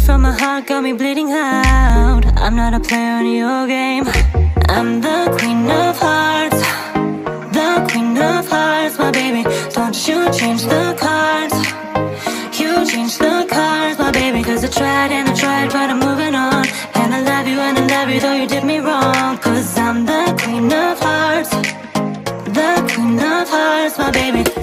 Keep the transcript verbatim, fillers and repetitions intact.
from my heart got me bleeding out. I'm not a player in your game. I'm the queen of hearts, the queen of hearts, my baby. Don't you change the cards, you change the cards, my baby. Cause I tried and I tried, but I'm moving on. And I love you and I love you, though you did me wrong. Cause I'm the queen of hearts, the queen of hearts, my baby.